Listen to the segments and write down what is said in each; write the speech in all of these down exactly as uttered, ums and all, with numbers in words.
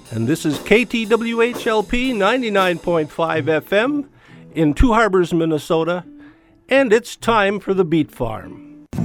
And this is K T W H L P ninety-nine point five F M in Two Harbors, Minnesota, and it's time for the Beat Farm.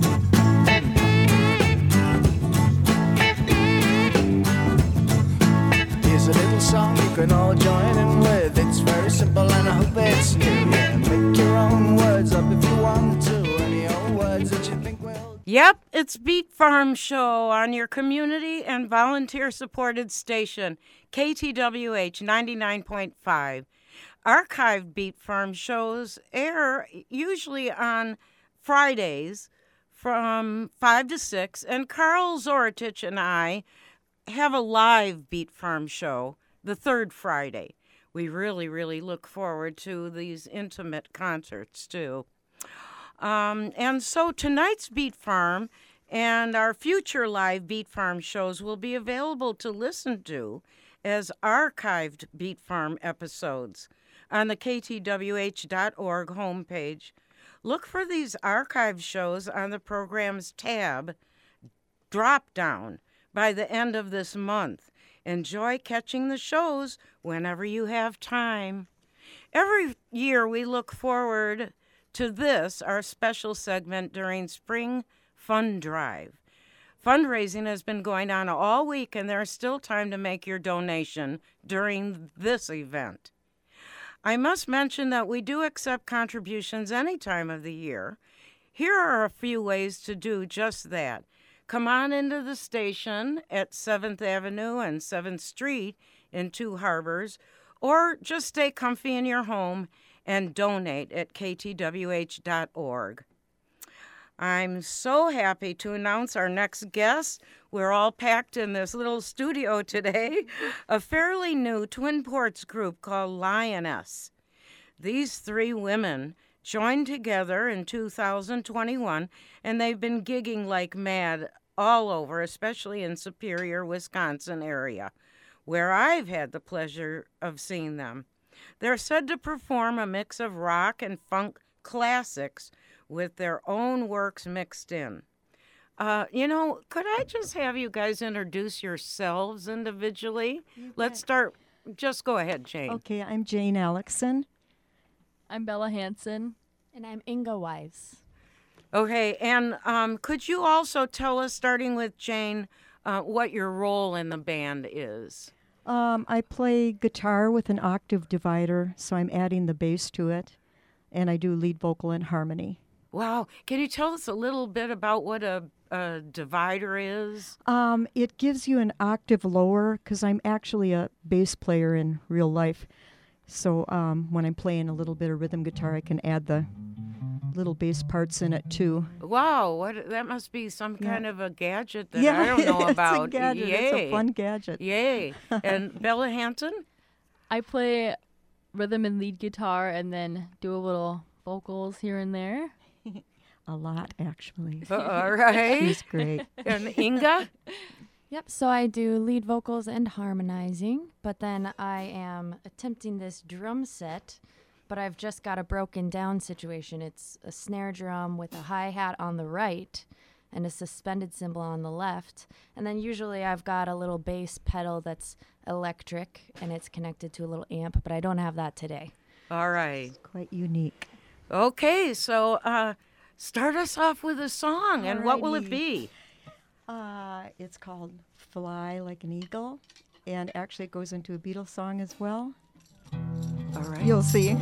Here's a little song you can all join in with. It's very simple and I hope it's new. Yeah, make your own words up if you want to. Any old words that you think will. Yep, it's Beat Farm Show on your community and volunteer-supported station, K T W H ninety-nine point five. Archived Beat Farm shows air usually on Fridays from five to six, and Carl Zoritich and I have a live Beat Farm show the third Friday. We really, really look forward to these intimate concerts, too. Um, and so tonight's Beat Farm and our future live Beat Farm shows will be available to listen to as archived Beat Farm episodes on the K T W H dot org homepage. Look for these archive shows on the program's tab drop-down by the end of this month. Enjoy catching the shows whenever you have time. Every year we look forward to this, our special segment during Spring Fund Drive. Fundraising has been going on all week, and there's still time to make your donation during this event. I must mention that we do accept contributions any time of the year. Here are a few ways to do just that. Come on into the station at seventh Avenue and seventh Street in Two Harbors, or just stay comfy in your home and donate at K T W H dot org. I'm so happy to announce our next guest. We're all packed in this little studio today, a fairly new Twin Ports group called Lioness. These three women joined together in two thousand twenty-one, and they've been gigging like mad all over, especially in Superior, Wisconsin area, where I've had the pleasure of seeing them. They're said to perform a mix of rock and funk classics with their own works mixed in. Uh, you know, could I just have you guys introduce yourselves individually? Let's start. Just go ahead, Jane. Okay, I'm Jane Alexson. I'm Bella Hansen. And I'm Inga Weiss. Okay, and um, could you also tell us, starting with Jane, uh, what your role in the band is? Um, I play guitar with an octave divider, so I'm adding the bass to it, and I do lead vocal and harmony. Wow. Can you tell us a little bit about what a, a divider is? Um, it gives you an octave lower, because I'm actually a bass player in real life. So um, when I'm playing a little bit of rhythm guitar, I can add the little bass parts in it, too. Wow. What? That must be some Yeah. kind of a gadget that yeah, I don't know about. it's a gadget. Yay. It's a fun gadget. Yay. And Bella Hansen? I play rhythm and lead guitar and then do a little vocals here and there. A lot, actually. Uh, all right. She's great. And Inga? Yep, so I do lead vocals and harmonizing, but then I am attempting this drum set, but I've just got a broken down situation. It's a snare drum with a hi-hat on the right and a suspended cymbal on the left. And then usually I've got a little bass pedal that's electric and it's connected to a little amp, but I don't have that today. All right. Quite unique. Okay, so uh, start us off with a song, and what will it Alrighty. be? Uh, it's called Fly Like an Eagle, and actually it goes into a Beatles song as well. All right. You'll see.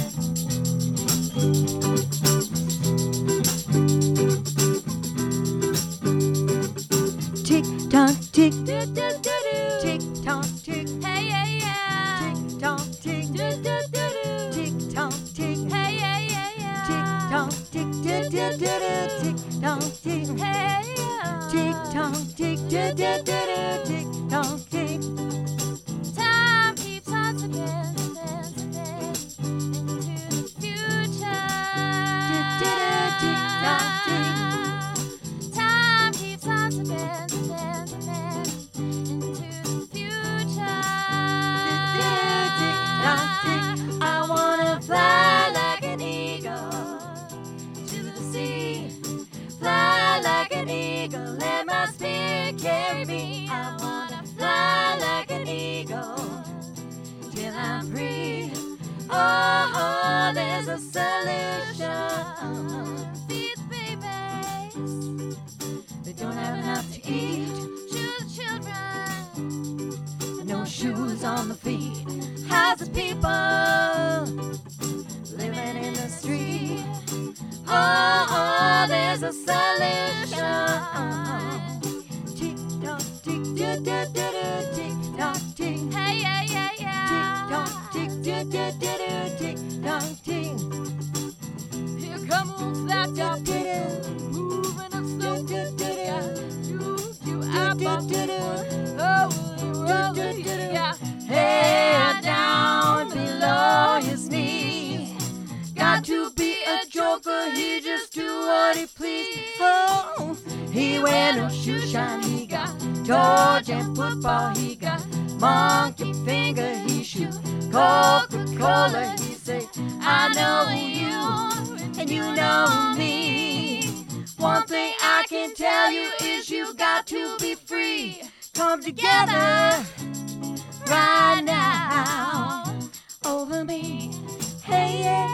Tick tock tick, tick tock tick, Hey, yeah, yeah. tick tock tick, tick tock tick, Hey, yeah, yeah, yeah. tick tock tick, tick tock tick, Hey, yeah. tick tock tick, tick tock tick. Time keeps on ticking, ticking, ticking into the future. Time keeps on ticking, ticking, ticking into the future. I wanna fly like an eagle to the sea. Fly like an eagle, let my spirit carry me. I wanna fly like an eagle shoes on the feet. How's the people living in the street? Oh, oh, there's a solution. Tick tock, tick, do do do do, tick tock, tick. Hey, yeah, yeah, yeah. Tick tock, tick, do do do do, tick tock, tick. Here come old flat top, moving up slow. Do do do do, up up, oh, rolling, yeah. Hey, down below his knee. Got to be a joker, he just do what he please. Oh, he wear no shoe shine, he got Georgian football, he got monkey finger, he shoot Coca-Cola, he say, I know you, and you know me. One thing I can tell you is you got to be free. Come together right now over me. Hey, yeah.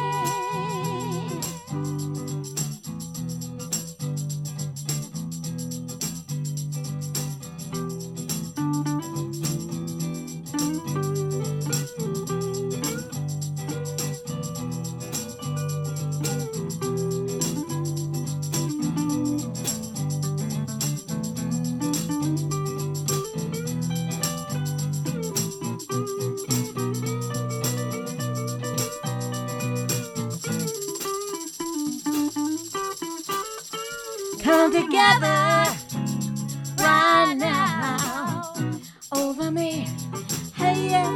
Come together right now over me. Hey, yeah.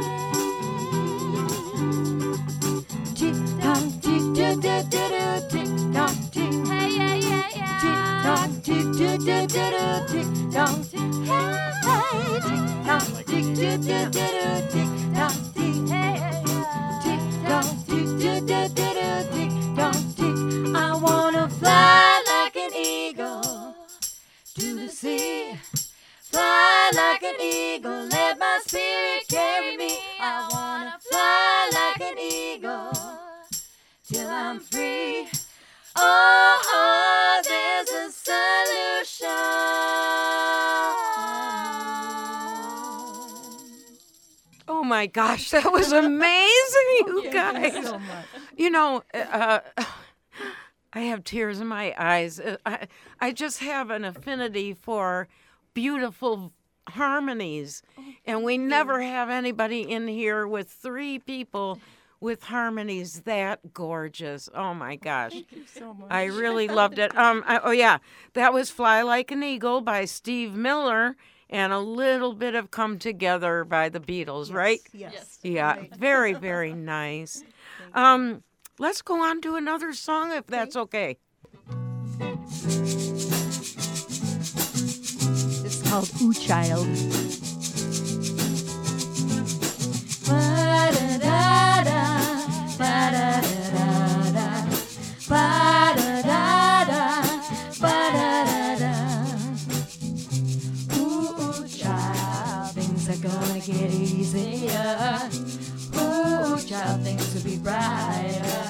Tick tock, tick, do do do do, tick tock, tick. Hey, yeah, yeah, yeah. Tick tock, tick, do do do do, tick tock, tick. Hey, tick tock, tick, do do do do, tick tock, tick. Hey, tick tock, tick, do do do do, tick tock, tick. I wanna fly like an eagle to the sea, fly like an eagle, let my spirit carry me. I wanna fly like an eagle till I'm free. Oh, oh, there's a solution. Oh my gosh, that was amazing, you guys. so much. You know, uh, I have tears in my eyes. Uh, I, I just have an affinity for beautiful harmonies. And we never have anybody in here with three people with harmonies that gorgeous. Oh, my gosh. Thank you so much. I really loved it. Um, I, oh, yeah. That was Fly Like an Eagle by Steve Miller and a little bit of Come Together by the Beatles, right? Yes. Yeah, Right. very, very nice. Um, let's go on to another song if that's okay. It's called Ooh Child. Ooh, child, things are gonna get easier. Ooh, child, things will be brighter.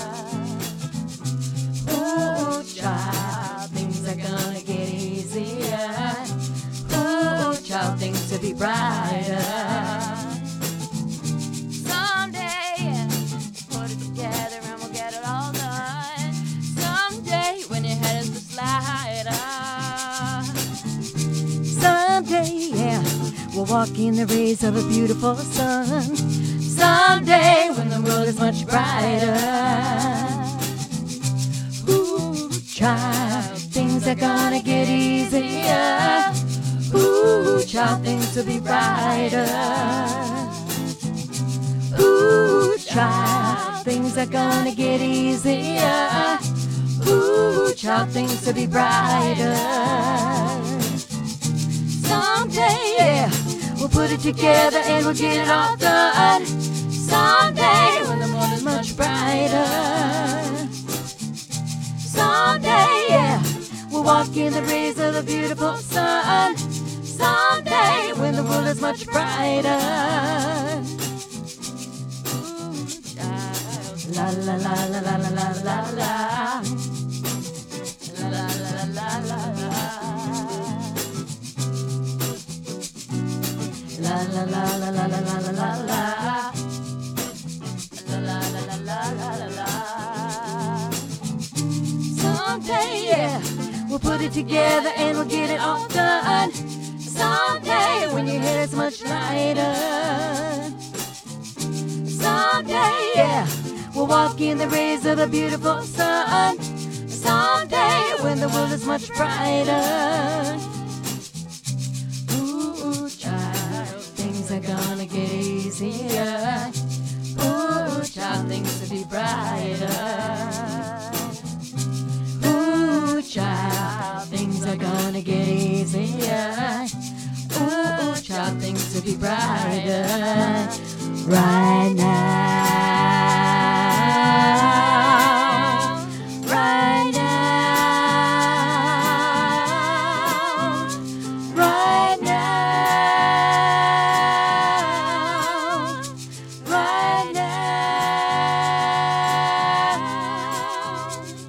Ooh, child, things are gonna get easier. Ooh, child, things will be brighter. Someday, put it together and we'll get it all done. Someday, when your head is the slider. Someday, yeah, we'll walk in the rays of a beautiful sun. Someday, when the world is much brighter. Ooh, child, things are gonna get easier. Ooh, child, things will be brighter. Ooh, child, things are gonna get easier. Ooh, child, things will be brighter. Someday, yeah, we'll put it together and we'll get it all done. Someday, when the morning's much brighter. Someday, yeah, we'll walk in the rays of the beautiful sun. Someday, when the world is much brighter. Ooh, child. La la la la la la la la la. La la la la la la. La la la la la la la la la la. La la la la la la la la. Someday, yeah, we'll put it together and we'll get it all done. Someday, when your hair's much lighter. Someday, yeah, we'll walk in the rays of the beautiful sun. Someday, when the world is much brighter. Ooh, child, things are gonna get easier. Ooh, child, things will be brighter. Ooh, child, things are gonna get easier. Ooh, child, things will be brighter right now, right now, right now, right now.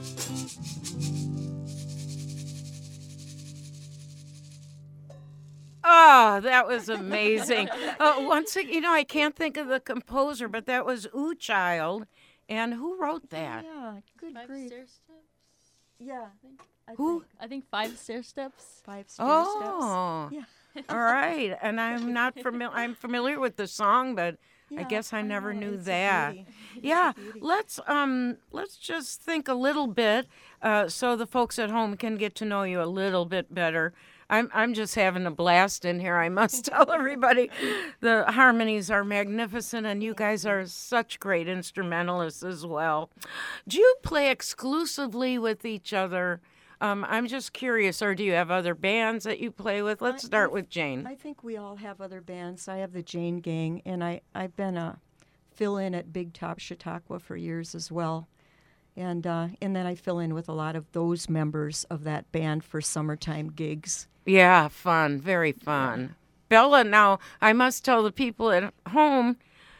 Oh, that was amazing. uh, once again, you know, I can't think of the composer, but that was Ooh Child. And who wrote that? Yeah, good Five grief. stair steps. Yeah. I Who? think I think five stair steps. Five stair Oh, steps. Yeah. all right. And I'm not familiar. I'm familiar with the song, but I Yeah, guess I never know, knew it's a that. beauty. It's a Yeah, beauty. let's um let's just think a little bit, uh, so the folks at home can get to know you a little bit better. I'm I'm just having a blast in here. I must tell everybody, the harmonies are magnificent, and you guys are such great instrumentalists as well. Do you play exclusively with each other? Um, I'm just curious, or do you have other bands that you play with? Let's I- start I- with Jane. I think we all have other bands. I have the Jane Gang, and I, I've been a fill-in at Big Top Chautauqua for years as well. And uh, and then I fill in with a lot of those members of that band for summertime gigs. Yeah, fun, very fun. Bella, now I must tell the people at home,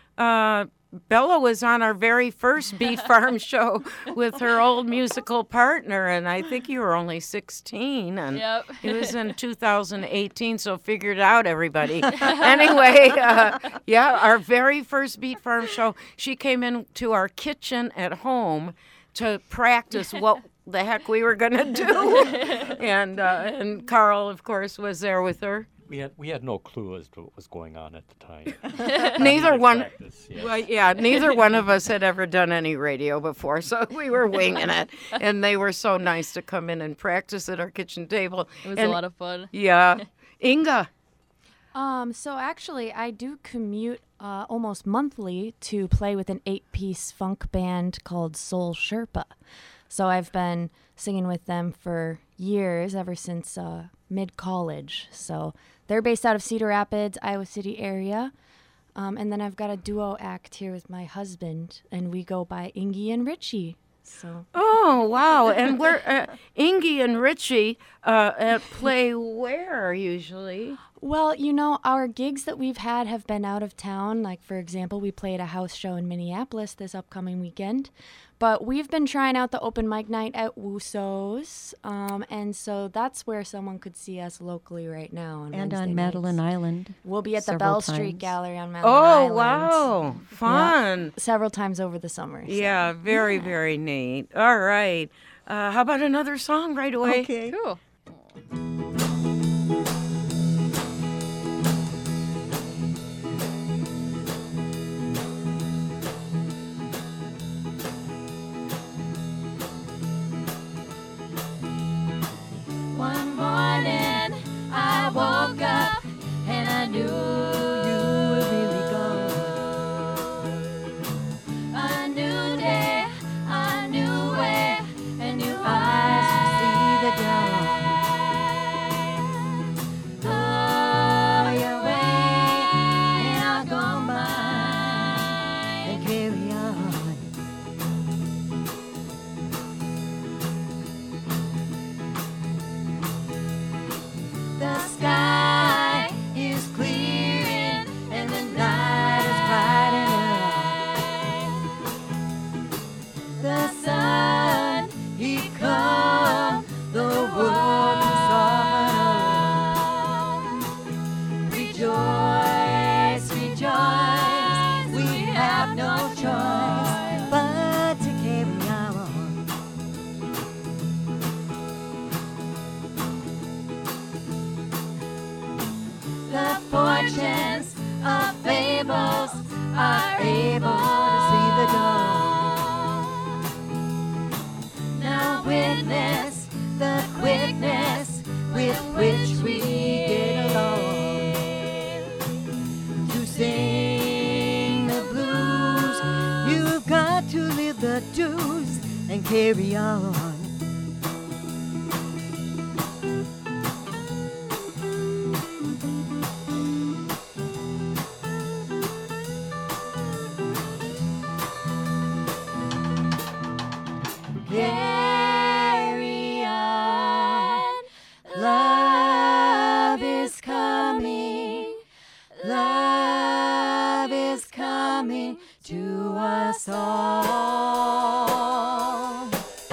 uh, Bella was on our very first Beef Farm show with her old musical partner, and I think you were only sixteen, and Yep. it was in two thousand eighteen, so figure it out, everybody. Anyway, uh, yeah, our very first Beef Farm show, she came into our kitchen at home to practice what the heck we were going to do. and uh, and Carl, of course, was there with her. We had we had no clue as to what was going on at the time. Neither one, Practice, yes. well, yeah, neither one of us had ever done any radio before, so we were winging it. And they were so nice to come in and practice at our kitchen table. It was And- a lot of fun. Yeah, Inga. Um, so actually, I do commute uh, almost monthly to play with an eight-piece funk band called Soul Sherpa. So I've been singing with them for years, ever since uh, mid-college. So they're based out of Cedar Rapids, Iowa City area. Um, and then I've got a duo act here with my husband, and we go by Ingy and Richie. So Oh, wow. And we're, uh, Ingy and Richie uh, uh, play where usually? Well, you know, our gigs that we've had have been out of town. Like, for example, we played a house show in Minneapolis this upcoming weekend. But we've been trying out the open mic night at Wusso's. Um, and so that's where someone could see us locally right now. On And Wednesday on Madeline nights. Island. We'll be at the several Bell Street times. Gallery on Madeline Oh, Island. wow. Fun. Several times over the summer. so. Yeah, very, very neat. All right. Uh, how about another song right away? Okay. Cool. One morning I woke up and I knew you were really gone. A new day, a new way, and new eyes to see the dawn. the dues and carry on. Carry on. Love is coming. Love is coming to us all.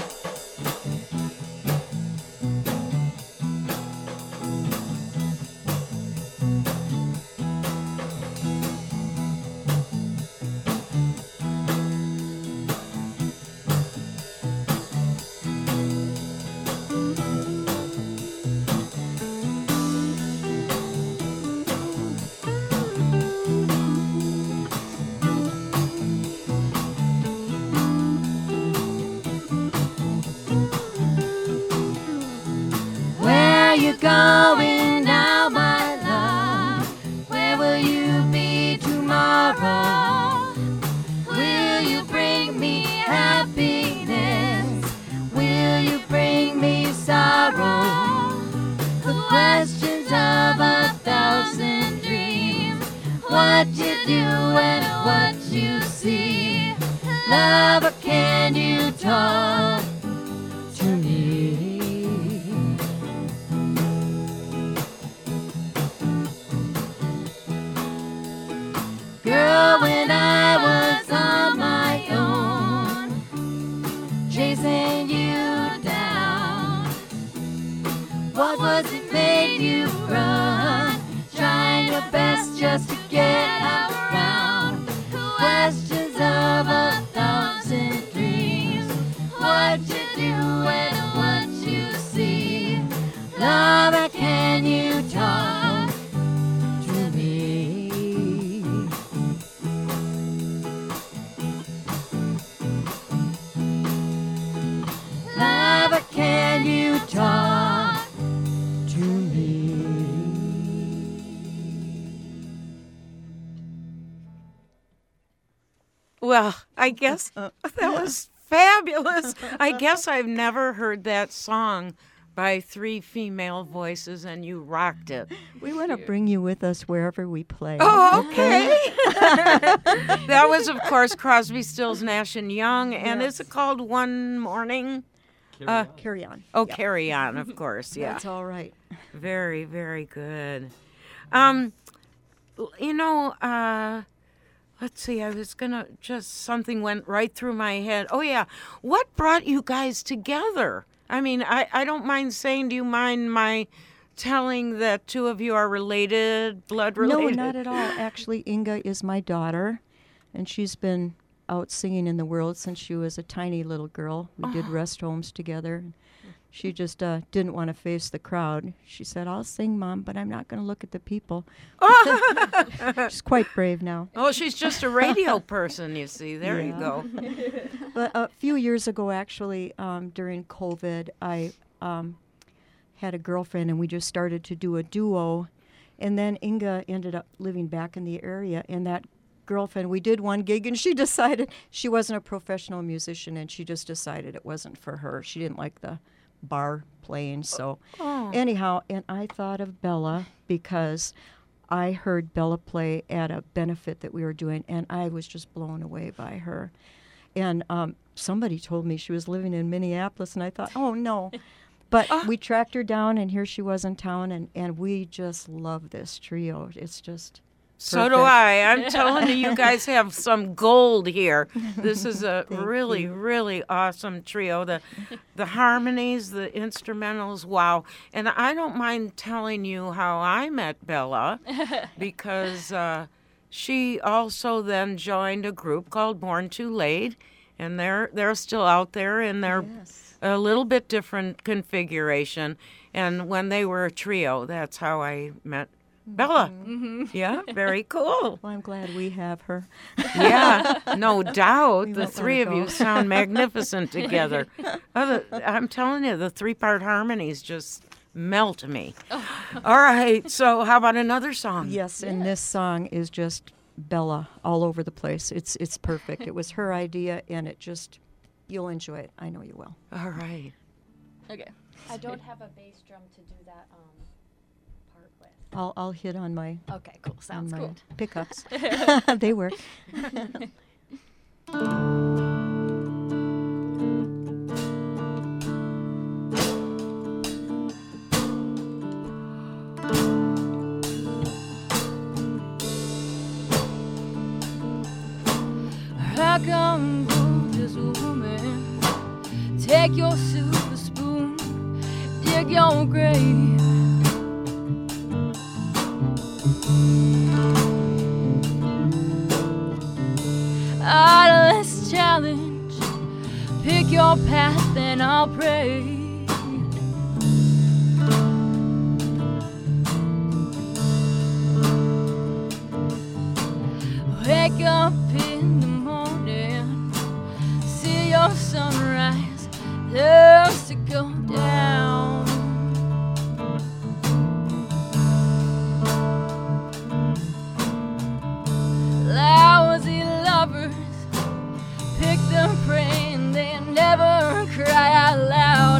Where you going now, my love? Where will you be tomorrow? Will you bring me happiness? Will you bring me sorrow? The questions of a thousand dreams. What you do and what you see. Lover, can you talk to me? Girl, when I was on my own, chasing you down, what was it made you run? Trying your best just to get around. Questions of a thousand dreams. What you do and what you see. Lover, can you talk to me? Lover, can you talk to me? Well, I guess that was fabulous. I guess I've never heard that song by three female voices, and you rocked it. We want to bring you with us wherever we play. Oh, okay. That was, of course, Crosby, Stills, Nash and Young, and Yes. is it called One Morning? Uh, Carry on. oh, Yeah. Carry On, of course. Yeah, That's all right. very, very good. Um, l- you know, uh, let's see. I was gonna just something went right through my head. Oh yeah, what brought you guys together? I mean, I I don't mind saying. Do you mind my telling that two of you are related, blood related? No, not at all. Actually, Inga is my daughter, and she's been out singing in the world since she was a tiny little girl. We did rest homes together. She just uh, didn't want to face the crowd. She said, "I'll sing, Mom, but I'm not going to look at the people." She's quite brave now. Oh, she's just a radio person, you see. There you Yeah. go. But a few years ago, actually, um, during COVID, I um, had a girlfriend, and we just started to do a duo. And then Inga ended up living back in the area, and that girlfriend, we did one gig, and she decided she wasn't a professional musician, and she just decided it wasn't for her. She didn't like the bar playing. So anyhow, and I thought of Bella because I heard Bella play at a benefit that we were doing, and I was just blown away by her. And um, somebody told me she was living in Minneapolis, and I thought, oh, no. But we tracked her down, and here she was in town, and, and we just love this trio. It's just So do perfect. I. I'm telling you, you guys have some gold here. This is a really, really awesome trio. The the harmonies, the instrumentals, wow. And I don't mind telling you how I met Bella because uh, she also then joined a group called Born Too Late, and they're they're still out there in their a little bit different configuration. And when they were a trio, that's how I met Bella. Yeah, very cool. Well, I'm glad we have her. Yeah, no doubt. We The won't three let of her you go. sound magnificent together. Other, I'm telling you, the three-part harmonies just melt me. All right, so how about another song? Yes, and this song is just Bella all over the place. It's it's perfect. It was her idea, and it just You'll enjoy it. I know you will. All right. Okay. I don't have a bass drum to do that um, part with. I'll I'll hit on my Okay, cool. on Sounds my cool. pickups. They work. How come this woman take your silver spoon, dig your grave? Out of this challenge, pick your path and I'll pray. Wake up in the morning, see your sunrise, loves to go down. Lousy lovers pick their prey and they never cry out loud.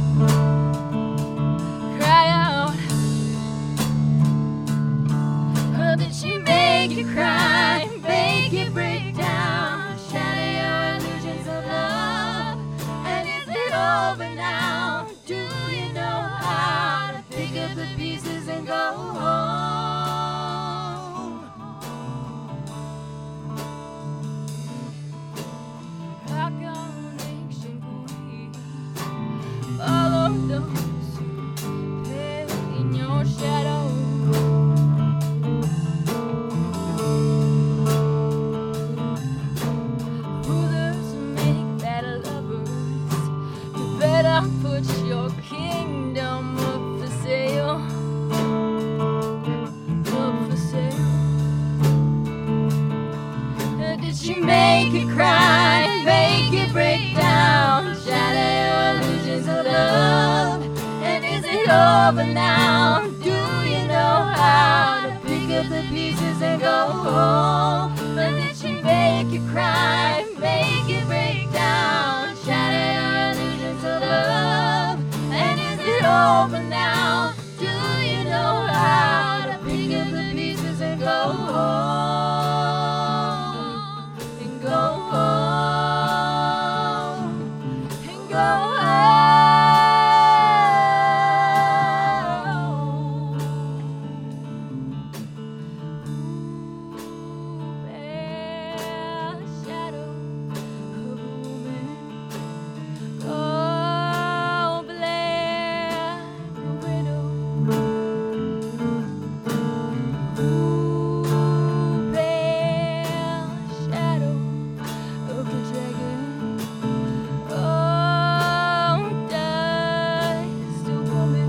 Cry out. Oh, did she make you cry? Make you break down, shatter your illusions of love. And is it over now? Do you know how to pick up the pieces and go home? How come ancient queen follow those who pale in your shadow? Put your kingdom up for sale, up for sale. Uh, Did she make you cry, make you break down, shatter your illusions of love? And is it over now? Do you know how to pick up the pieces and go home? Or did she make you cry, make you break down, shatter your illusions of love? And is it over now? Do you know how to pick up the pieces and go home? And go home. And go home. Ooh, pale shadow of a woman. Oh, black widow. Ooh, pale shadow of a dragon. Oh, dust woman.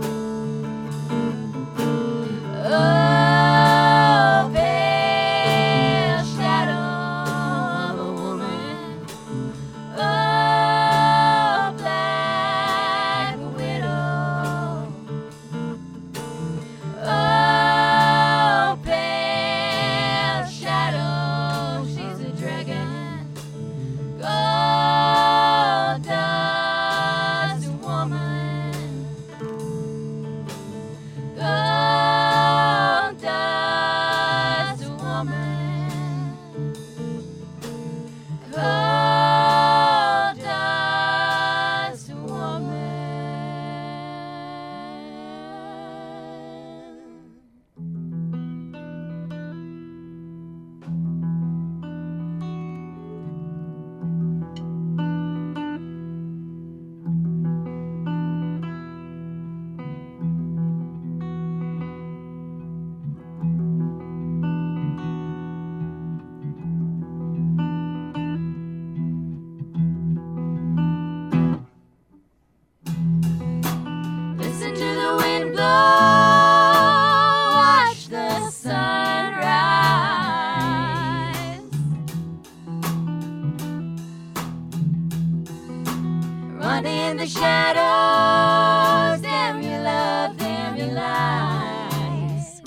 Oh, pale shadow of a woman. Oh, black widow. Oh, pale shadow, she's a dragon. Gold dust woman. Gold dust woman. Gold dust woman. Listen to the wind blow, watch the sun rise. Run in the shadows, damn your love, damn your lies.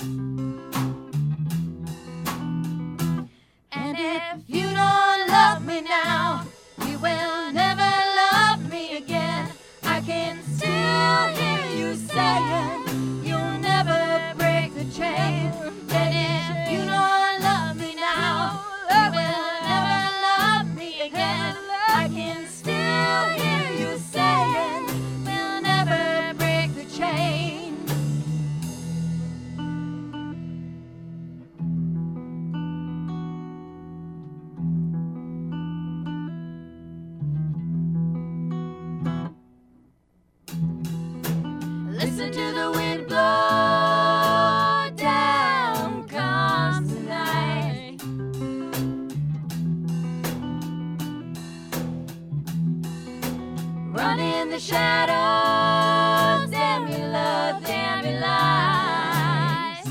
And if you don't love me now, you will never the shadows. Damn your love, damn your lies.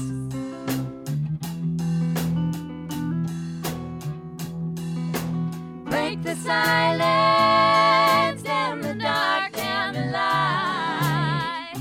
Break the silence, damn the dark, damn the light.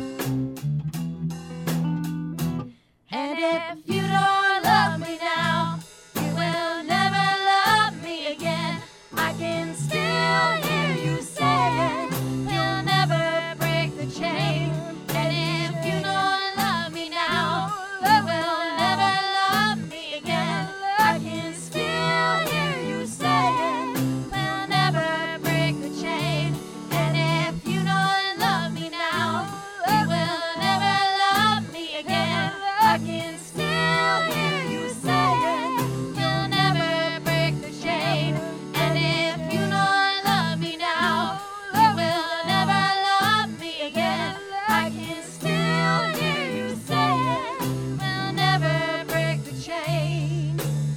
And if you don't love me now, you will never love me again. I can still hear you saying you'll never break the chain. And if you don't love me now, you will never love me again. I can still hear you saying we'll never break the chain. And if you don't love me now, you will never love me again. I can still hear you saying you'll never break the chain. And if you don't love me now, you will never love me again. I can still hear you saying we'll never break the chain.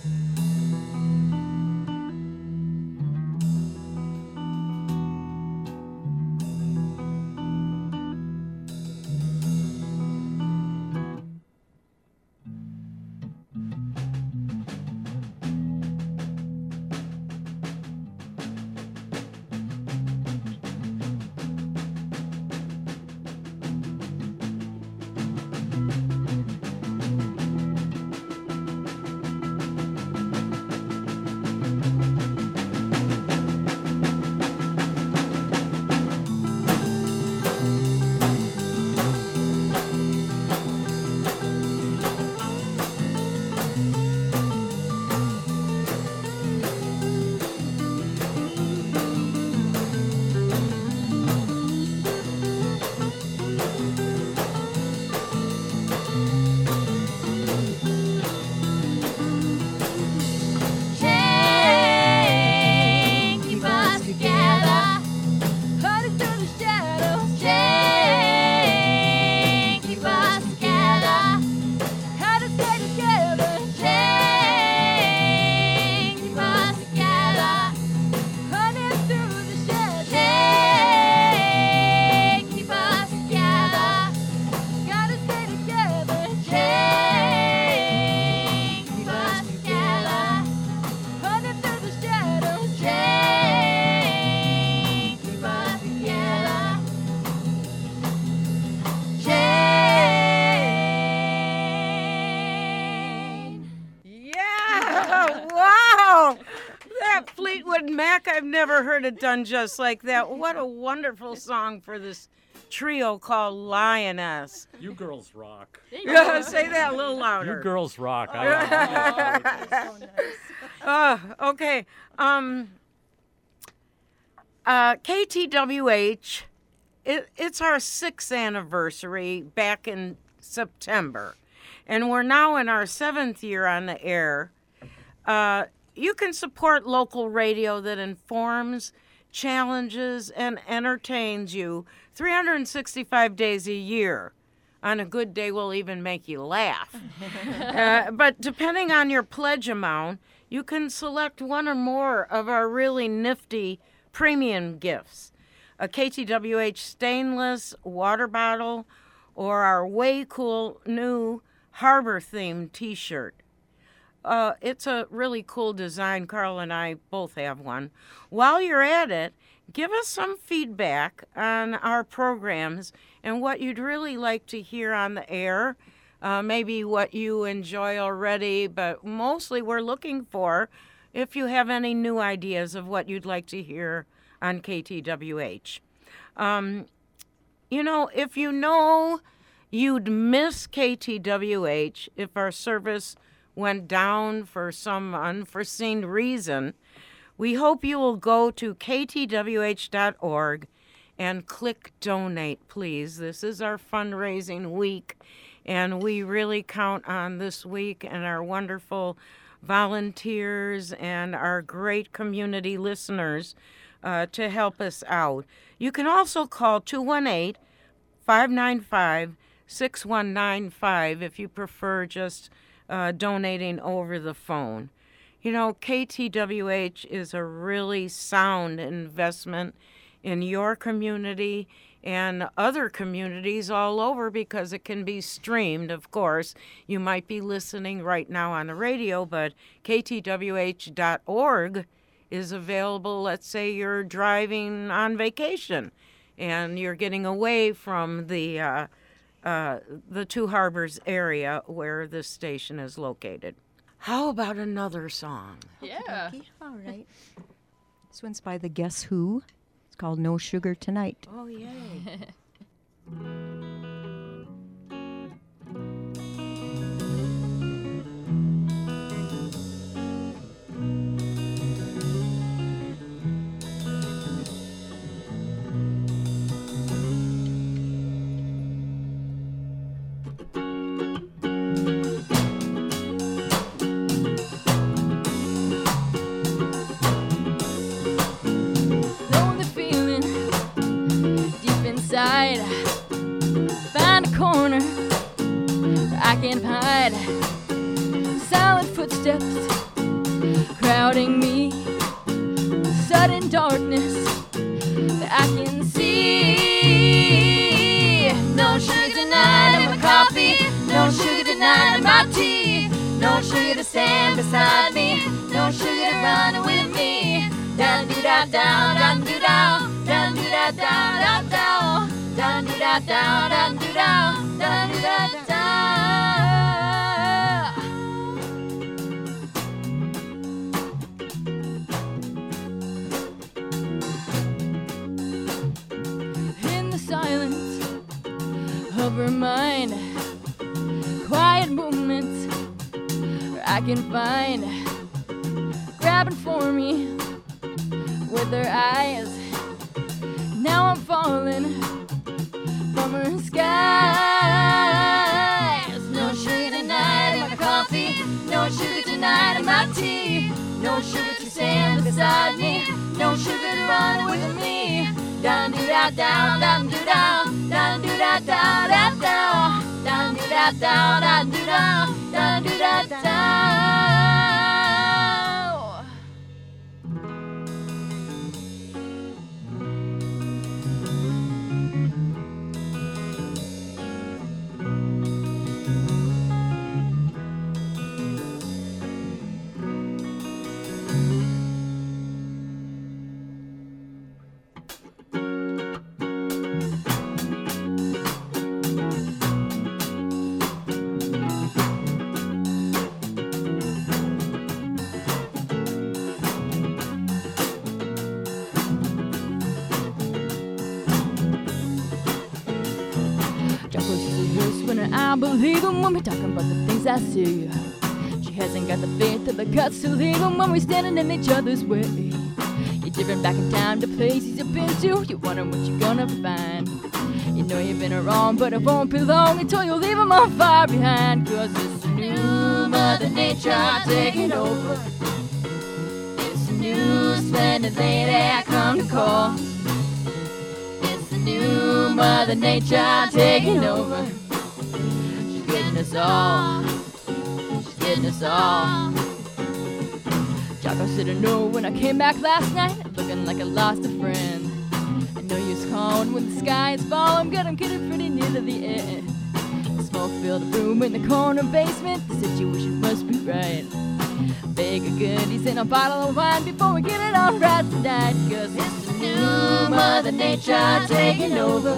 Chain, keep us together. Hold us through the shadows. Chain, keep us together. How to stay together. Chain, keep us together. Hold us through the shadows. Chain, keep us together. Gotta stay together. Chain, keep us together. Running through the shadows. Chain, keep us together. Chain. Yeah! Wow! That Fleetwood Mac, I've never heard it done just like that. What a wonderful song for this trio called Lioness. You girls rock. Yeah, say that a little You louder. girls rock. I, Uh, okay. Um, uh, K T W H, it, it's our sixth anniversary back in September, and we're now in our seventh year on the air. Uh, you can support local radio that informs, challenges, and entertains you three hundred sixty-five days a year. On a good day, we'll even make you laugh. uh, but depending on your pledge amount, you can select one or more of our really nifty premium gifts. A K T W H stainless water bottle or our way cool new harbor-themed t-shirt. Uh, it's a really cool design. Carl and I both have one. While you're at it, give us some feedback on our programs and what you'd really like to hear on the air. Uh, maybe what you enjoy already, but mostly we're looking for if you have any new ideas of what you'd like to hear on K T W H. Um, you know, if you know you'd miss K T W H if our service went down for some unforeseen reason, we hope you will go to k t w h dot org and click donate, please. This is our fundraising week, and we really count on this week and our wonderful volunteers and our great community listeners uh, to help us out. You can also call two one eight, five nine five, six one nine five if you prefer just uh, donating over the phone. You know, K T W H is a really sound investment in your community and other communities all over, because it can be streamed, of course. You might be listening right now on the radio, but K T W H dot org is available. Let's say you're driving on vacation and you're getting away from the uh, uh, the Two Harbors area where this station is located. How about another song? Yeah. Okay, all right. This one's by the Guess Who. It's called No Sugar Tonight. Oh, yay. Know the feeling deep inside. Find a corner where I can hide. Silent footsteps crowding me. Sudden darkness that I can see. No sugar tonight in my coffee. No sugar tonight in my tea. No sugar to stand beside me. No sugar to run with me. Down do da down, down do down, down do da down, down down, down do da down, down do down, down do da down. In the silence of her mind, quiet moments where I can find, grabbing for me with her eyes. Now I'm falling from her skies. No sugar tonight in my coffee. No sugar tonight in my tea. No sugar to stand beside me. No sugar to run with me. Down do da down, down do down, down do da down, down down, down do da down, down do down, down do da down. I believe him when we're talking about the things I see. She hasn't got the faith or the guts to leave him when we're standing in each other's way. You're different back in time to places you've been to. You're wondering what you're gonna find. You know you've been wrong, but it won't be long until you leave him on far behind. Cause it's a new Mother Nature taking over. It's a new splendid lady I come to call. It's a new Mother Nature taking over. Getting us all, she's getting us all. Jocko said I know when I came back last night, looking like I lost a friend. I know you was calling when the sky is falling, but I'm getting pretty near to the end. The smoke filled the room in the corner basement, the situation must be right. Bag of goodies and a bottle of wine before we get it all right tonight. Cause it's a new Mother Nature taking over.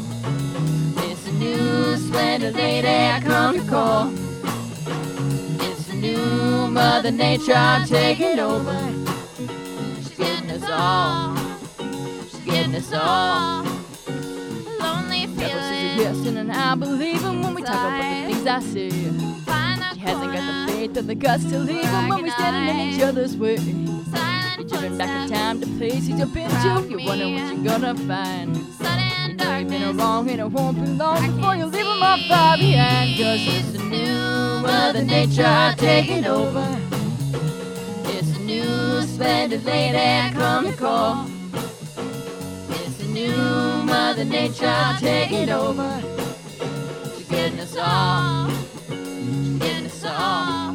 New splendid lady I come to call. It's a new Mother Nature taking over. She's getting us all. She's getting us all. Lonely feeling. Yes, and I believe him when we talk about the things I see. She hasn't got the faith or the guts to leave him when we're standing in each other's way. You're driven back in time to places you've been to. You're wondering what you're gonna find. You know you've been wrong and it won't be long before you leave them all far behind. Cause it's a new Mother Nature taking over. It's a new splendid lady I come to call. It's a new Mother Nature taking over. She's getting us all. She's getting us all.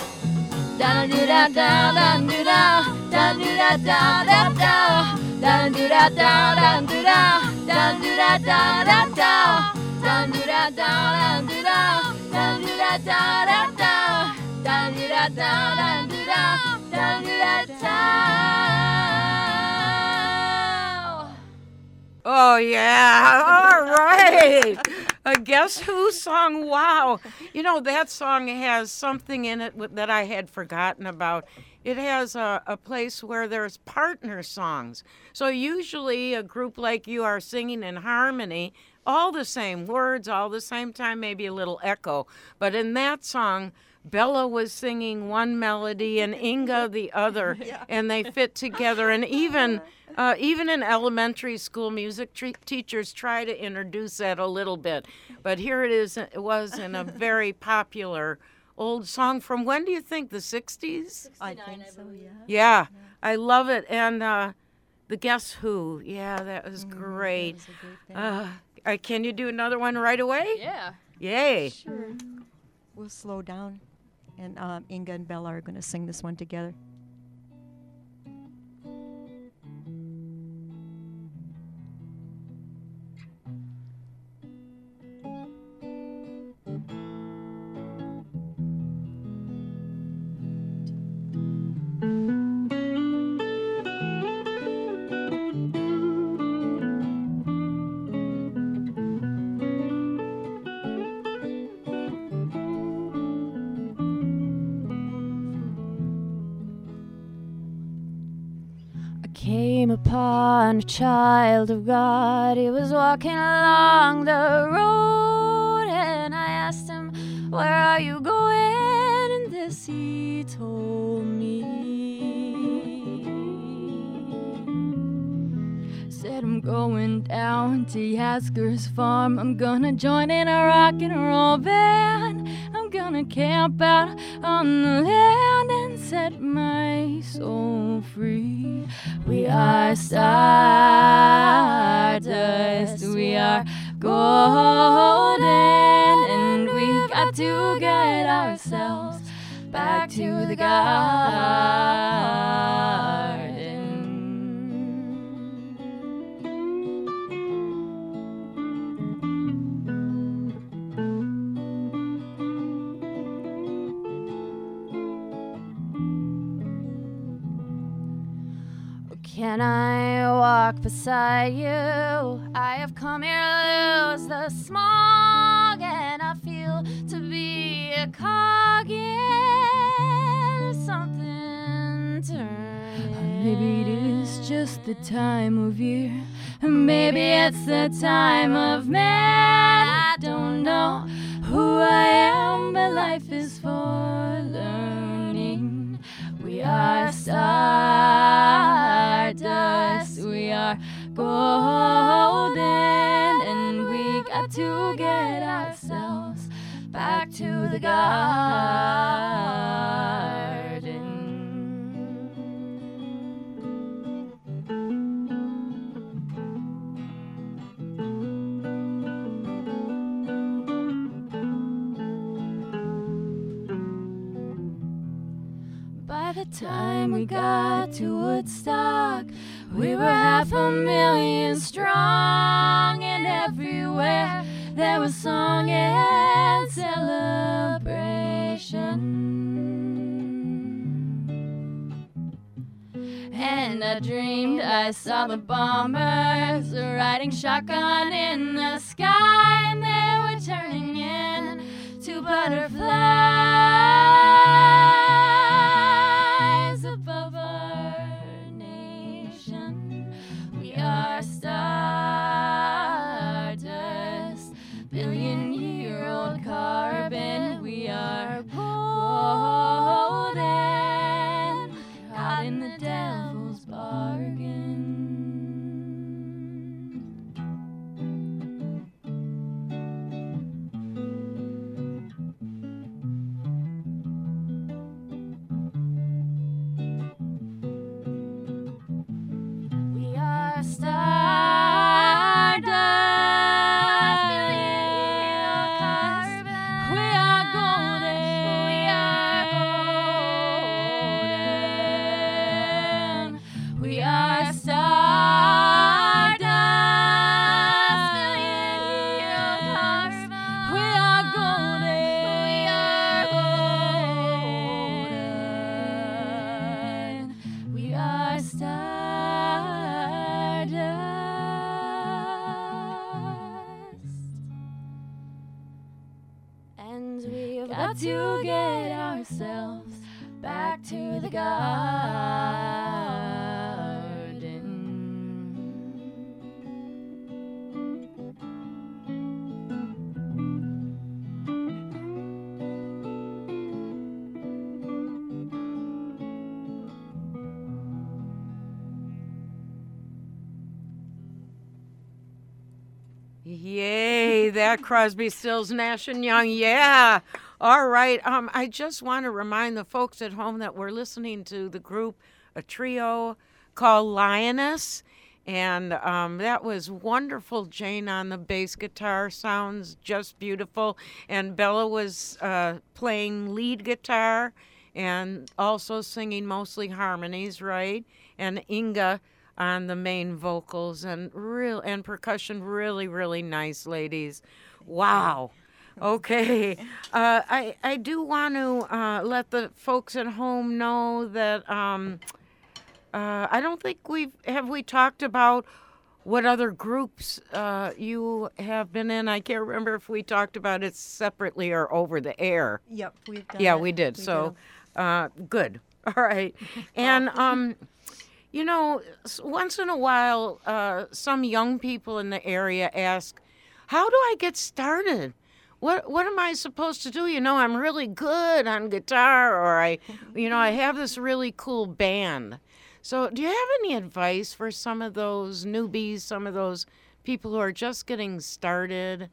Down do da down, down do down, down do da down, down down. Down do da da da do da da do da da da da da do da da da do da da do da da da da da do da da da do da da do da da. Oh, yeah. All right. A Guess Who song. Wow. You know, that song has something in it with- that I had forgotten about. It has a, a place where there's partner songs. So usually a group like you are singing in harmony, all the same words, all the same time, maybe a little echo. But in that song, Bella was singing one melody and Inga the other, and they fit together. And even uh, even in elementary school, music tre- teachers try to introduce that a little bit. But here it is. It was in a very popular old song from when do you think? The sixties? I think so, yeah. Yeah, I love it. And uh, the Guess Who? Yeah, that was Mm, great. that was a great thing. Uh, uh, can you do another one right away? Yeah. Yay. Sure. We'll slow down, and um, Inga and Bella are going to sing this one together. Came upon a child of God. He was walking along the road, and I asked him, "Where are you going?" And this he told me. Said, "I'm going down to Yasker's farm. I'm gonna join in a rock and roll band. I'm gonna camp out on the land and set my soul free. We are stardust, we are golden, and we got to get ourselves back to the garden." Can I walk beside you? I have come here to lose the smog, and I feel to be a cog in something turning. Maybe it is just the time of year, maybe it's the time of man. I don't know who I am, but life is for learning. We are stardust, we are golden, and we got to get ourselves back to the garden. By the time we got to Woodstock, we were half a million strong, and everywhere there was song and celebration. And I dreamed I saw the bombers riding shotgun in the sky, and they were turning into butterflies above our nation. We are stardust, billion year old carbon. We are golden, caught in the devil's bargain. got to get ourselves back to the garden. Yay, that Crosby, Stills, Nash and Young. Yeah. All right. Um, I just want to remind the folks at home that we're listening to the group, a trio called Lioness. And um, that was wonderful. Jane on the bass guitar sounds just beautiful. And Bella was uh, playing lead guitar and also singing mostly harmonies, right? And Inga on the main vocals and real and percussion. Really, really nice, ladies. Wow. Okay. Uh, I I do want to uh, let the folks at home know that um, uh, I don't think we've have we talked about what other groups uh, you have been in. I can't remember if we talked about it separately or over the air. Yep, we've done Yeah, it. we did. So uh, good. All right. And um, you know, s- once in a while, uh, some young people in the area ask, "How do I get started? What what am I supposed to do? You know, I'm really good on guitar, or I, you know, I have this really cool band." So, do you have any advice for some of those newbies, some of those people who are just getting started?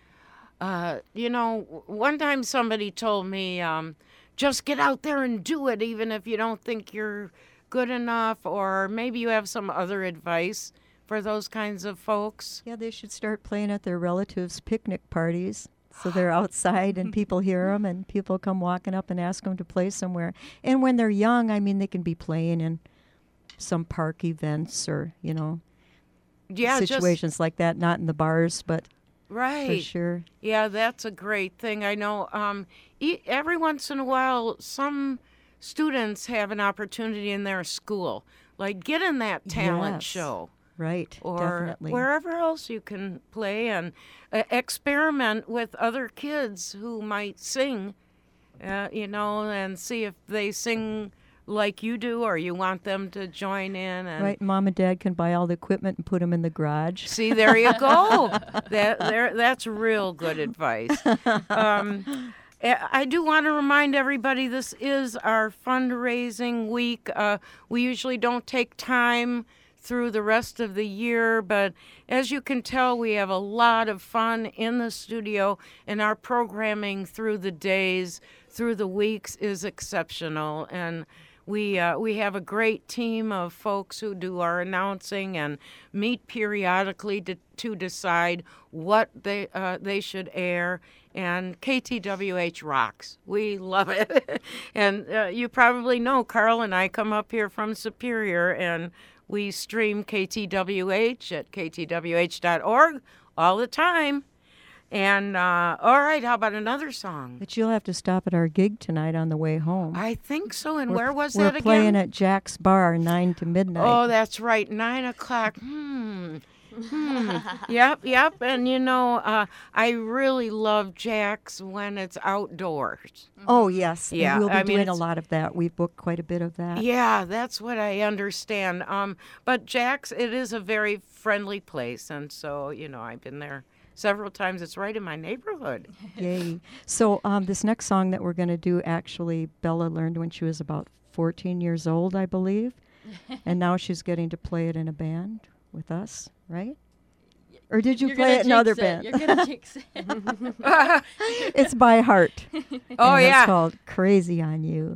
Uh, you know, w- one time somebody told me, um, just get out there and do it, even if you don't think you're good enough, or maybe you have some other advice for those kinds of folks. Yeah, they should start playing at their relatives' picnic parties. So they're outside and people hear them and people come walking up and ask them to play somewhere. And when they're young, I mean, they can be playing in some park events or, you know, Yeah, situations like that, not in the bars, but just for right. sure. Yeah, that's a great thing. I know um, e- every once in a while, some students have an opportunity in their school, like get in that talent Yes. show. Right, Or definitely. wherever else you can play and uh, experiment with other kids who might sing, uh, you know, and see if they sing like you do or you want them to join in. And Right, mom and dad can buy all the equipment and put them in the garage. see, there you go. that there, that's real good advice. Um, I I do want to remind everybody this is our fundraising week. Uh, we usually don't take time through the rest of the year, but as you can tell, we have a lot of fun in the studio, and our programming through the days, through the weeks is exceptional. And we uh, we have a great team of folks who do our announcing and meet periodically to, to decide what they uh, they should air. And K T W H rocks. We love it. And uh, you probably know Carl and I come up here from Superior, and we stream K T W H at k t w h dot org all the time. And uh, all right, how about another song? But you'll have to stop at our gig tonight on the way home. I think so. And We're- where was we're that again? playing at Jack's Bar, nine to midnight. Oh, that's right, nine o'clock. Hmm. Hmm. Yep, yep. And you know, uh, I really love Jack's when it's outdoors. Oh, yes. and Yeah, we'll be I mean, doing a it's- lot of that. We've booked quite a bit of that. Yeah, that's what I understand. Um, but Jack's, it is a very friendly place, and so you know, I've been there several times. It's right in my neighborhood. Yay. So um, this next song that we're going to do, actually, Bella learned when she was about fourteen years old, I believe. And now she's getting to play it in a band with us, right? Or did you You're play gonna it in other jinx bands? You're gonna jinx it. Oh It's by heart. and yeah. It's called Crazy on You.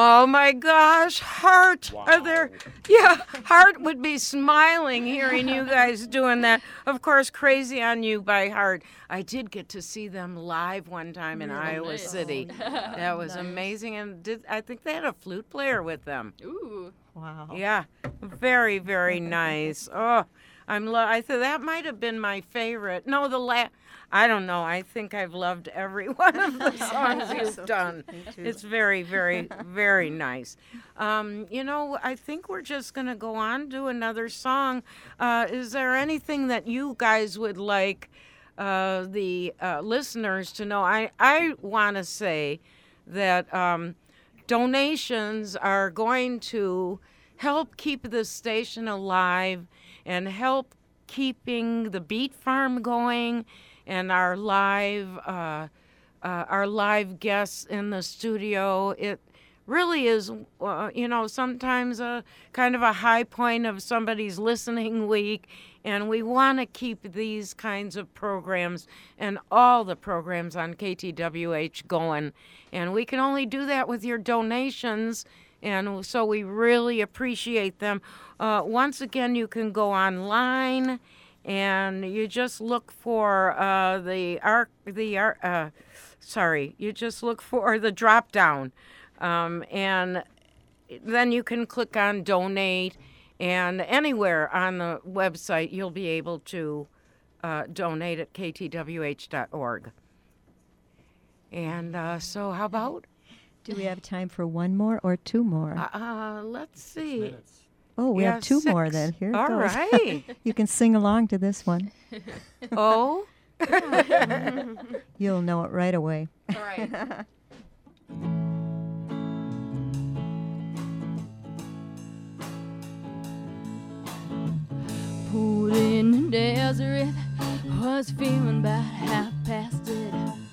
Oh my gosh, Heart. Are there? Yeah, Heart would be smiling hearing you guys doing that. Of course, Crazy on You by Heart. I did get to see them live one time in Iowa nice. City. That was Nice. amazing, and did, I think they had a flute player with them. Ooh. Wow. Yeah, very, very nice. Oh, I'm. Lo- I thought that might have been my favorite. No, the la- I don't know. I think I've loved every one of the songs you've done. It's very, very, very nice. Um, you know, I think we're just gonna go on to another song. Uh, is there anything that you guys would like uh, the uh, listeners to know? I I want to say that. Um, Donations are going to help keep the station alive and help keeping the Beat Farm going and our live uh, uh, our live guests in the studio. It really is, uh, you know, sometimes a kind of a high point of somebody's listening week, and we want to keep these kinds of programs and all the programs on K T W H going. And we can only do that with your donations, and so we really appreciate them. Uh, once again, you can go online, and you just look for uh, the arc, the ar- uh, sorry, you just look for the drop down, um, and then you can click on donate, and anywhere on the website you'll be able to uh, donate at k t w h dot org. And uh, so, how about? Do we have time for one more or two more? Uh, let's see. oh, we yeah, have two more six. then. Here it All goes. right. You can sing along to this one. Oh. You'll know it right away. All right. Pulled in the desert, was feeling about half past it.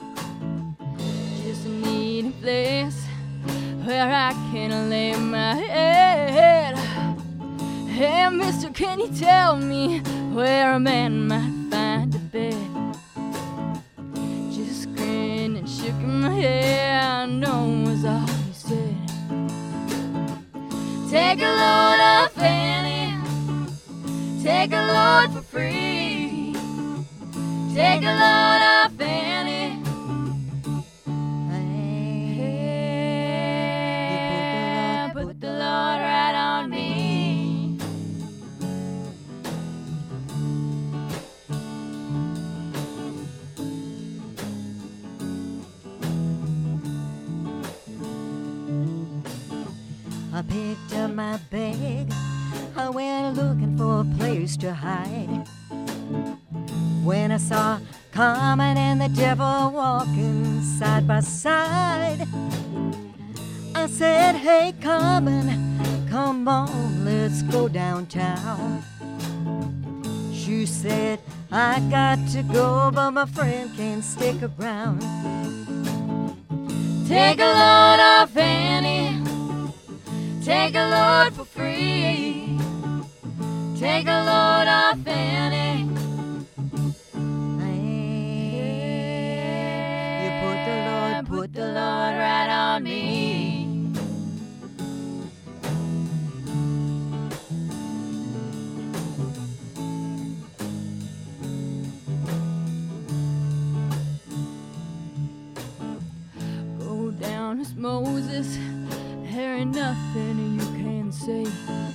Just need a place where I can lay my head. Hey, mister, can you tell me where a man might find a bed? Just grinned and shook my head, no was all he said. Take a load off Annie, take a load for free. Take a load off Annie. Hey, put the load right on me. I picked up my bag. I went looking for a place to hide. When I saw Carmen and the devil walking side by side, I said, hey Carmen, come on, let's go downtown. She said, I got to go, but my friend can't stick around. Take a load off Annie, take a load for free. Take a load off Annie. You put the Lord, Put the load right on me. Go down as Moses, there ain't nothing you can say.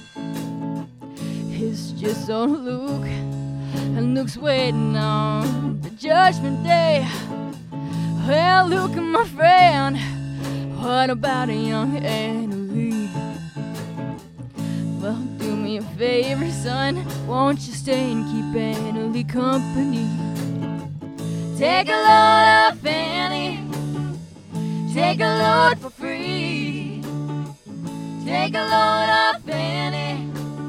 It's just on Luke, and Luke's waiting on the judgment day. Well, Luke, my friend, what about a young Annalie? Well, do me a favor, son, won't you stay and keep Annalie company? Take a load off Annie, take a load for free. Take a load off Annie.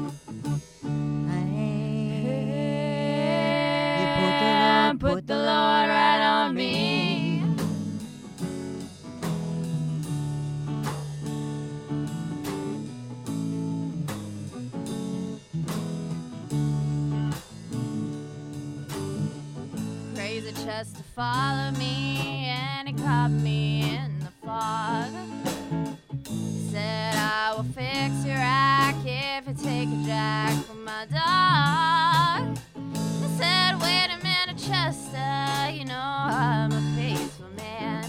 Hey, put the Lord right on me. Crazy chest to follow me, and he caught me in the fog. Said my dog. I said, wait a minute, Chester, you know I'm a peaceful man.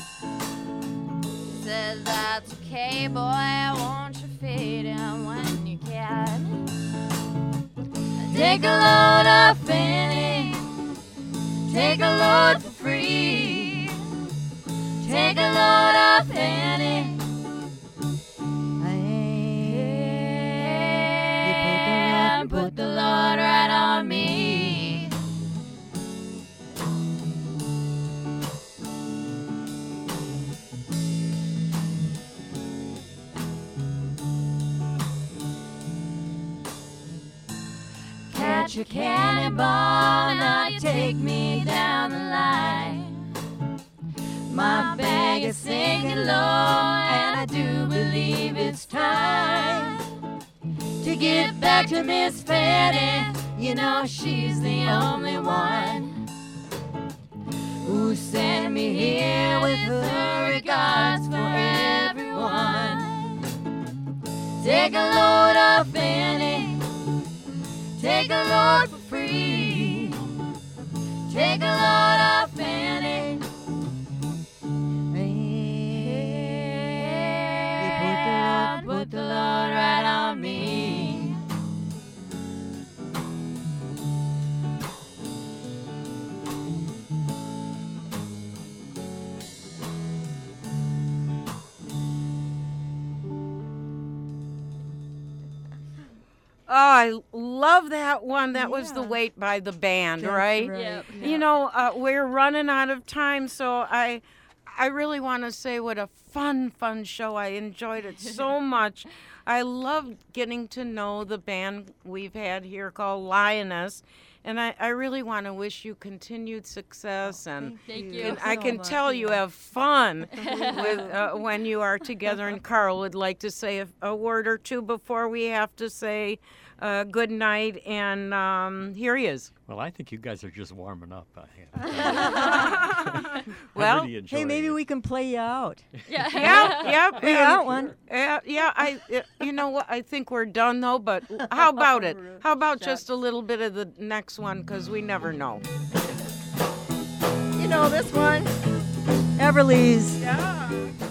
He says, that's okay, boy, won't you feed him when you can? Take a load of Fanny, take a load for free. Take a load of Fanny. And put the Lord right on me. Catch a cannonball, now you take me down the line. My bag is sinking low, and I do believe it's time to get back to Miss Fanny. You know she's the only one who sent me here with her regards for everyone. Take a load of Fanny, take a load for free. Take a load of Fanny. Put the Lord right on me. Oh, I love that one. That was The Wait by the band, That's right? right. Yep. You know, uh, we're running out of time, so I I really want to say what a fun, fun show. I enjoyed it so much. I loved getting to know the band we've had here called Lioness, and I, I really want to wish you continued success. And Thank you. and I can tell you have fun with uh, when you are together. And Carl would like to say a, a word or two before we have to say uh, good night. And um, here he is. Well, I think you guys are just warming up. I Well, really enjoyed Hey, maybe it. we can play you out. Yeah. Yeah, yeah. We and- got one. Yeah, yeah. I, uh, you know what? I think we're done though. But how about it? How about just a little bit of the next one? Because we never know. You know this one? Everly's. Yeah.